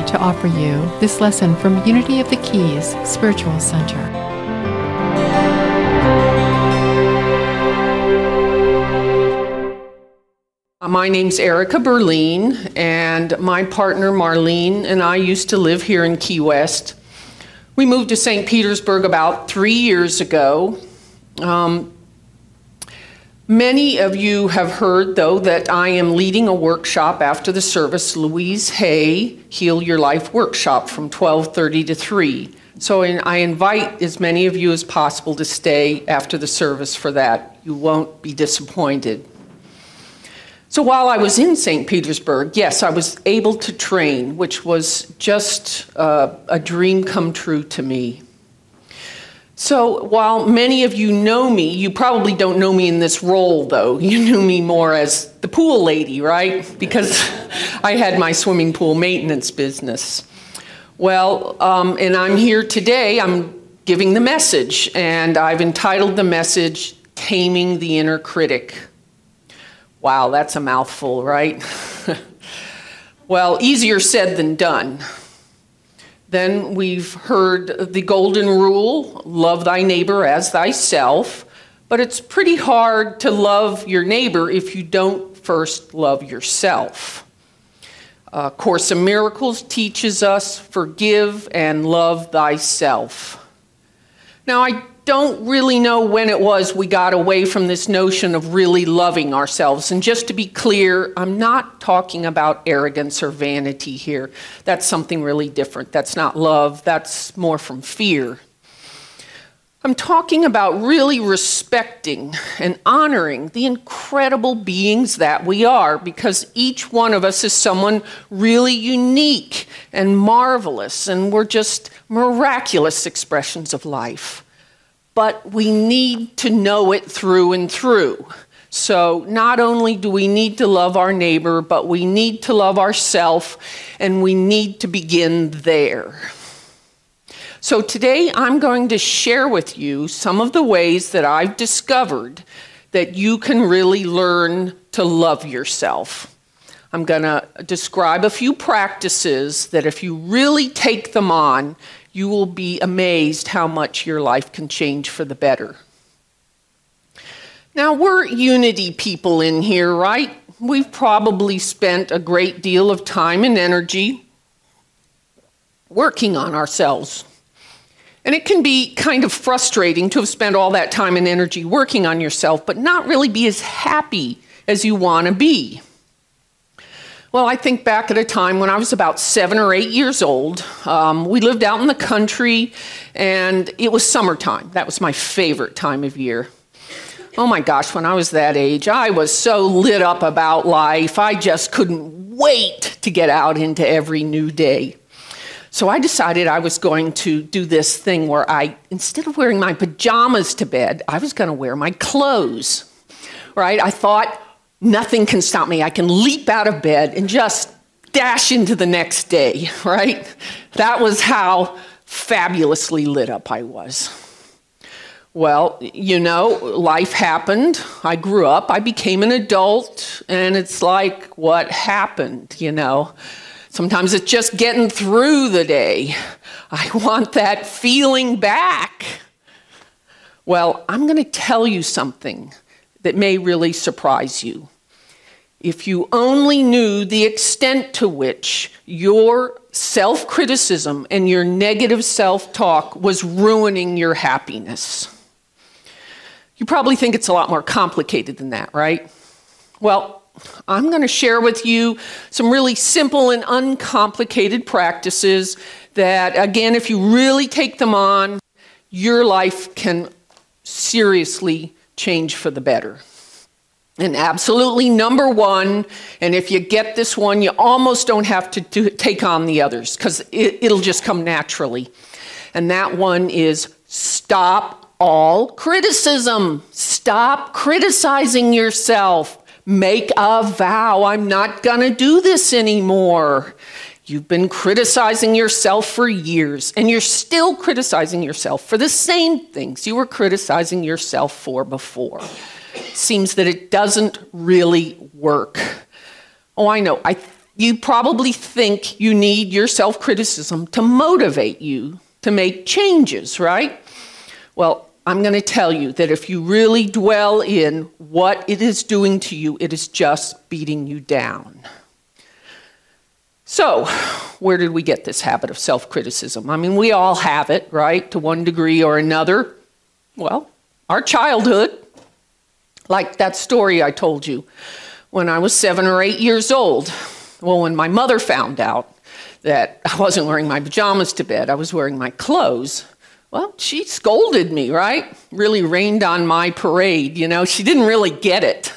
to offer you this lesson from Unity of the Keys Spiritual Center. My name's Erica Berlin, and my partner Marlene and I used to live here in Key West. We moved to St. Petersburg about 3 years ago. Many of you have heard, though, that I am leading a workshop after the service, Louise Hay, Heal Your Life workshop from 12:30 to 3. So I invite as many of you as possible to stay after the service for that. You won't be disappointed. So while I was in St. Petersburg, yes, I was able to train, which was just a dream come true to me. So while many of you know me, you probably don't know me in this role, though. You knew me more as the pool lady, right? Because I had my swimming pool maintenance business. Well, and I'm here today, I'm giving the message, and I've entitled the message, Taming the Inner Critic. Wow, that's a mouthful, right? Well, easier said than done. Then we've heard the golden rule, love thy neighbor as thyself, but it's pretty hard to love your neighbor if you don't first love yourself. Course in Miracles teaches us, forgive and love thyself. Now, I don't really know when it was we got away from this notion of really loving ourselves. And just to be clear, I'm not talking about arrogance or vanity here. That's something really different. That's not love. That's more from fear. I'm talking about really respecting and honoring the incredible beings that we are, because each one of us is someone really unique and marvelous, and we're just miraculous expressions of life. But we need to know it through and through. So not only do we need to love our neighbor, but we need to love ourselves, and we need to begin there. So today I'm going to share with you some of the ways that I've discovered that you can really learn to love yourself. I'm going to describe a few practices that if you really take them on, you will be amazed how much your life can change for the better. Now, we're Unity people in here, right? We've probably spent a great deal of time and energy working on ourselves. And it can be kind of frustrating to have spent all that time and energy working on yourself, but not really be as happy as you want to be. Well, I think back at a time when I was about 7 or 8 years old. We lived out in the country, and it was summertime. That was my favorite time of year. Oh my gosh, when I was that age, I was so lit up about life. I just couldn't wait to get out into every new day. So I decided I was going to do this thing where instead of wearing my pajamas to bed, I was going to wear my clothes, right? I thought, nothing can stop me. I can leap out of bed and just dash into the next day, right? That was how fabulously lit up I was. Well, you know, life happened. I grew up. I became an adult. And it's like, what happened, you know? Sometimes it's just getting through the day. I want that feeling back. Well, I'm going to tell you something that may really surprise you. If you only knew the extent to which your self-criticism and your negative self-talk was ruining your happiness. You probably think it's a lot more complicated than that, right? Well, I'm going to share with you some really simple and uncomplicated practices that, again, if you really take them on, your life can seriously change for the better. And absolutely number one, and if you get this one, you almost don't have to take on the others because it'll just come naturally. And that one is stop all criticism. Stop criticizing yourself. Make a vow, I'm not going to do this anymore. You've been criticizing yourself for years, and you're still criticizing yourself for the same things you were criticizing yourself for before. Seems that it doesn't really work. Oh, I know. You probably think you need your self-criticism to motivate you to make changes, right? Well, I'm going to tell you that if you really dwell in what it is doing to you, it is just beating you down. So, where did we get this habit of self-criticism? I mean, we all have it, right, to one degree or another. Well, our childhood, like that story I told you when I was 7 or 8 years old. Well, when my mother found out that I wasn't wearing my pajamas to bed, I was wearing my clothes, well, she scolded me, right? Really rained on my parade, you know. She didn't really get it.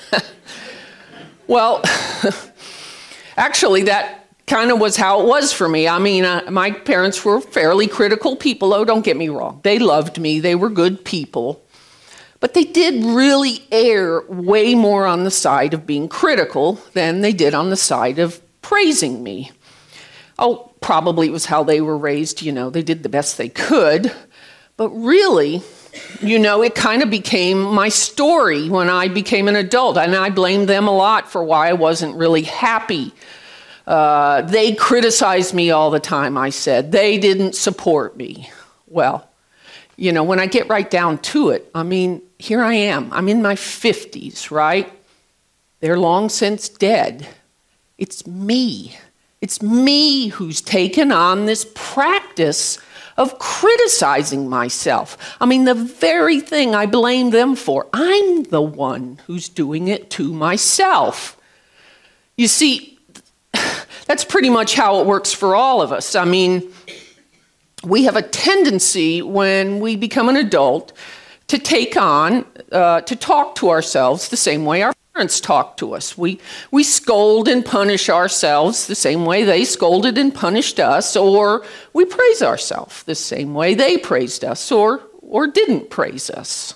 Well, actually, that kind of was how it was for me. I mean, my parents were fairly critical people. Oh, don't get me wrong. They loved me. They were good people. But they did really err way more on the side of being critical than they did on the side of praising me. Oh, probably it was how they were raised. You know, they did the best they could. But really, you know, it kind of became my story when I became an adult. And I blamed them a lot for why I wasn't really happy. They criticized me all the time, I said. They didn't support me. Well, you know, when I get right down to it, I mean, here I am. I'm in my 50s, right? They're long since dead. It's me. It's me who's taken on this practice of criticizing myself. I mean, the very thing I blame them for, I'm the one who's doing it to myself. You see, that's pretty much how it works for all of us. I mean, we have a tendency when we become an adult to take on, to talk to ourselves the same way our parents talk to us. We scold and punish ourselves the same way they scolded and punished us, or we praise ourselves the same way they praised us or didn't praise us.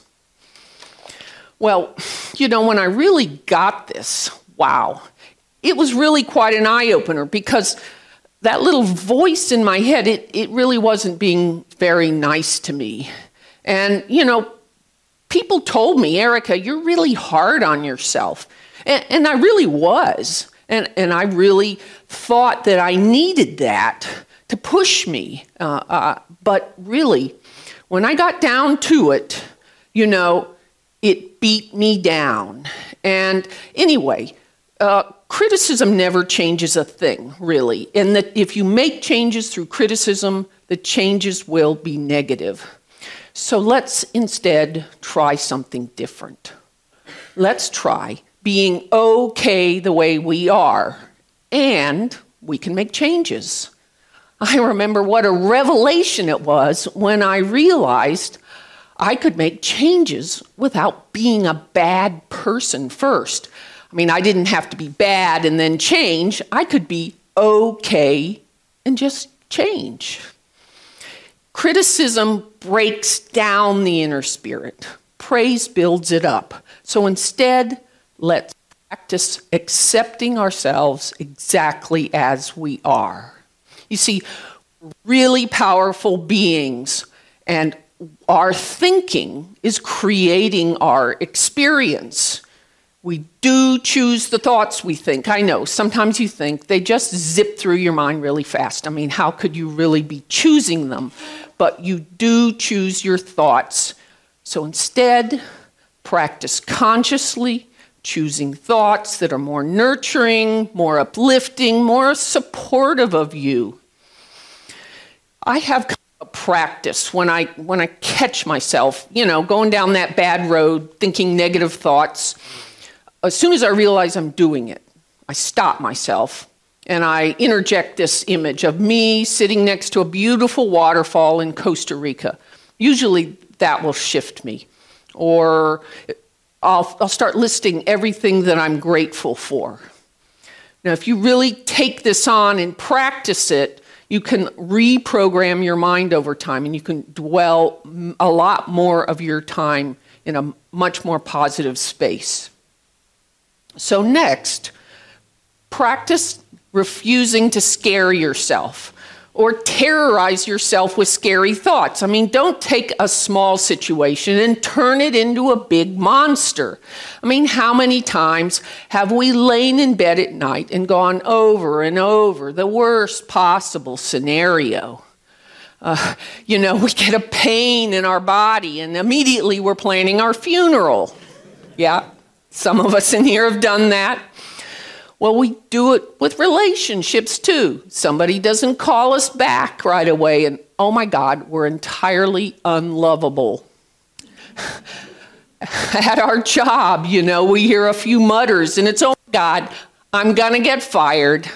Well, you know, when I really got this, wow, it was really quite an eye-opener, because that little voice in my head, it really wasn't being very nice to me. And, you know, people told me, Erica, you're really hard on yourself. And I really was. And I really thought that I needed that to push me. But really, when I got down to it, you know, it beat me down. And anyway, criticism never changes a thing, really. And that if you make changes through criticism, the changes will be negative. So let's instead try something different. Let's try being okay the way we are, and we can make changes. I remember what a revelation it was when I realized I could make changes without being a bad person first. I mean, I didn't have to be bad and then change. I could be okay and just change. Criticism breaks down the inner spirit. Praise builds it up. So instead, let's practice accepting ourselves exactly as we are. You see, really powerful beings, and our thinking is creating our experience. We do choose the thoughts we think. I know, sometimes you think they just zip through your mind really fast. I mean, how could you really be choosing them? But you do choose your thoughts. So instead, practice consciously choosing thoughts that are more nurturing, more uplifting, more supportive of you. I have a practice when I catch myself, you know, going down that bad road, thinking negative thoughts. As soon as I realize I'm doing it, I stop myself and I interject this image of me sitting next to a beautiful waterfall in Costa Rica. Usually that will shift me. Or I'll start listing everything that I'm grateful for. Now, if you really take this on and practice it, you can reprogram your mind over time, and you can dwell a lot more of your time in a much more positive space. So next, practice refusing to scare yourself. or terrorize yourself with scary thoughts. I mean, don't take a small situation and turn it into a big monster. I mean, how many times have we lain in bed at night and gone over and over the worst possible scenario? We get a pain in our body and immediately we're planning our funeral. Yeah, some of us in here have done that. Well, we do it with relationships too. Somebody doesn't call us back right away and, oh my God, we're entirely unlovable. At our job, we hear a few mutters and it's, oh my God, I'm gonna get fired.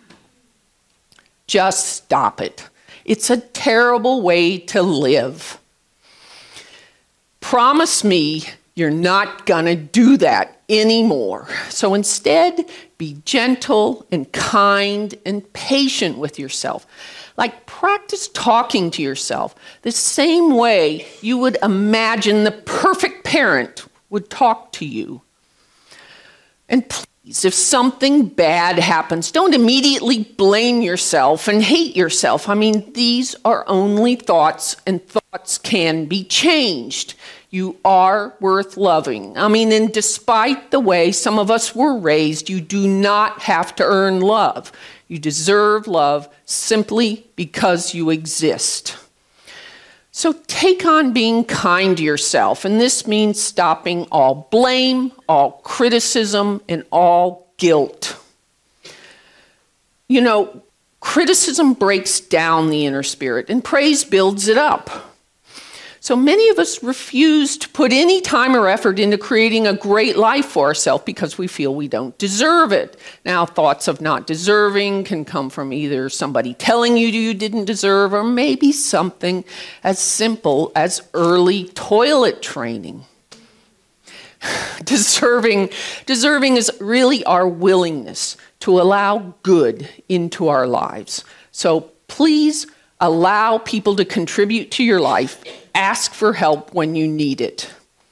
Just stop it. It's a terrible way to live. Promise me you're not gonna do that anymore. So instead, be gentle and kind and patient with yourself. Like practice talking to yourself the same way you would imagine the perfect parent would talk to you. And please, if something bad happens, don't immediately blame yourself and hate yourself. I mean, these are only thoughts, and thoughts can be changed. You are worth loving. I mean, and despite the way some of us were raised, you do not have to earn love. You deserve love simply because you exist. So take on being kind to yourself, and this means stopping all blame, all criticism, and all guilt. Criticism breaks down the inner spirit, and praise builds it up. So many of us refuse to put any time or effort into creating a great life for ourselves because we feel we don't deserve it. Now, thoughts of not deserving can come from either somebody telling you didn't deserve, or maybe something as simple as early toilet training. Deserving is really our willingness to allow good into our lives. So please allow people to contribute to your life. Ask for help when you need it.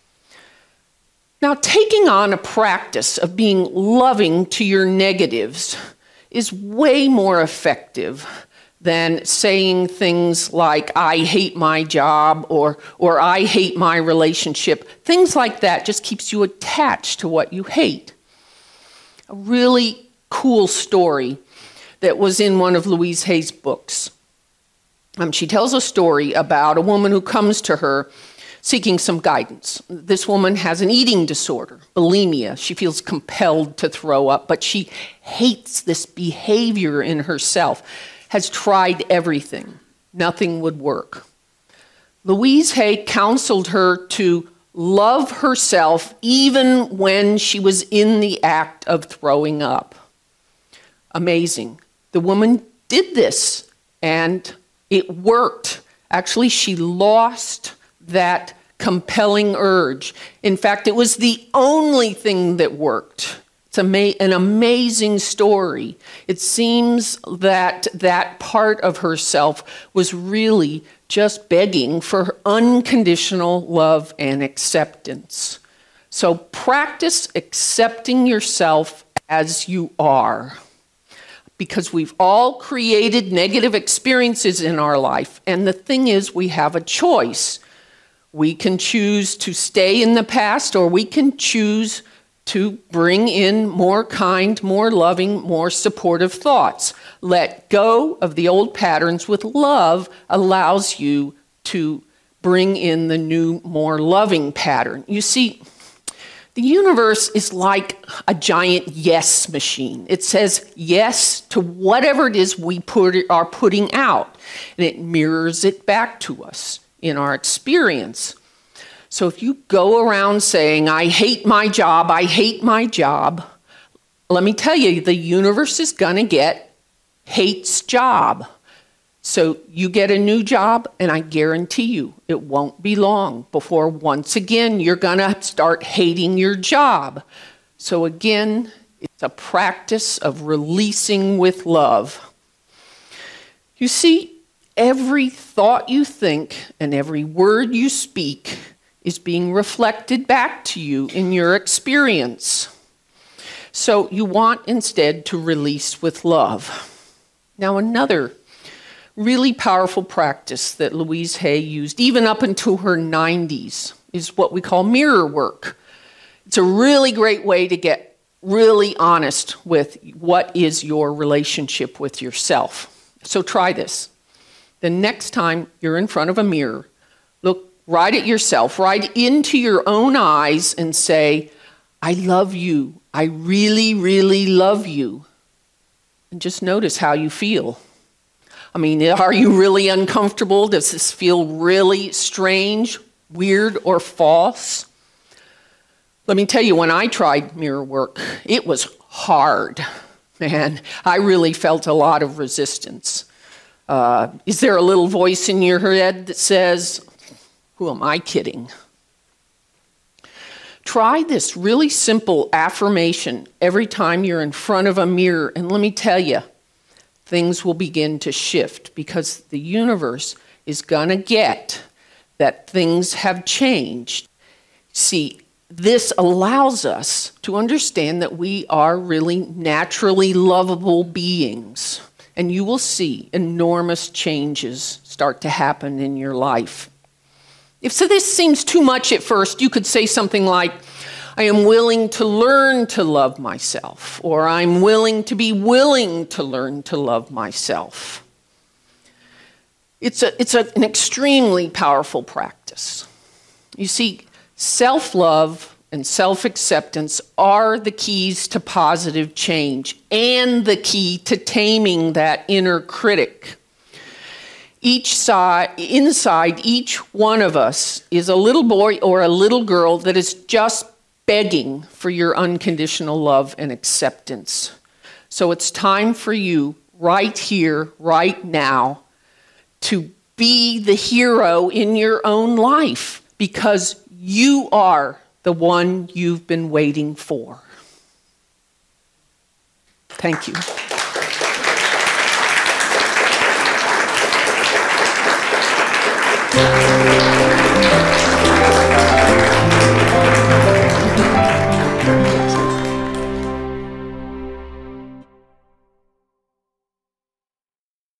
Now, taking on a practice of being loving to your negatives is way more effective than saying things like, I hate my job, or I hate my relationship. Things like that just keeps you attached to what you hate. A really cool story that was in one of Louise Hay's books. She tells a story about a woman who comes to her seeking some guidance. This woman has an eating disorder, bulimia. She feels compelled to throw up, but she hates this behavior in herself, has tried everything. Nothing would work. Louise Hay counseled her to love herself even when she was in the act of throwing up. Amazing. The woman did this, and it worked. Actually, she lost that compelling urge. In fact, it was the only thing that worked. It's an amazing story. It seems that that part of herself was really just begging for unconditional love and acceptance. So practice accepting yourself as you are. Because we've all created negative experiences in our life. And the thing is, we have a choice. We can choose to stay in the past, or we can choose to bring in more kind, more loving, more supportive thoughts. Let go of the old patterns with love allows you to bring in the new, more loving pattern. You see, the universe is like a giant yes machine. It says yes to whatever it is we are putting out, and it mirrors it back to us in our experience. So if you go around saying, I hate my job, let me tell you, the universe is going to get hates job. So you get a new job, and I guarantee you it won't be long before once again you're going to start hating your job. So again, it's a practice of releasing with love. You see, every thought you think and every word you speak is being reflected back to you in your experience. So you want instead to release with love. Now, another really powerful practice that Louise Hay used even up into her 90s is what we call mirror work. It's a really great way to get really honest with what is your relationship with yourself. So try this. The next time you're in front of a mirror, look right at yourself, right into your own eyes and say, I love you. I really, really love you. And just notice how you feel. I mean, are you really uncomfortable? Does this feel really strange, weird, or false? Let me tell you, when I tried mirror work, it was hard. Man, I really felt a lot of resistance. Is there a little voice in your head that says, who am I kidding? Try this really simple affirmation every time you're in front of a mirror, and let me tell you, things will begin to shift because the universe is going to get that things have changed. See, this allows us to understand that we are really naturally lovable beings, and you will see enormous changes start to happen in your life. If so this seems too much at first, you could say something like, I am willing to learn to love myself, or I'm willing to learn to love myself. It's an extremely powerful practice. You see, self-love and self-acceptance are the keys to positive change and the key to taming that inner critic. Inside each one of us is a little boy or a little girl that is just begging for your unconditional love and acceptance. So it's time for you right here, right now, to be the hero in your own life because you are the one you've been waiting for. Thank you.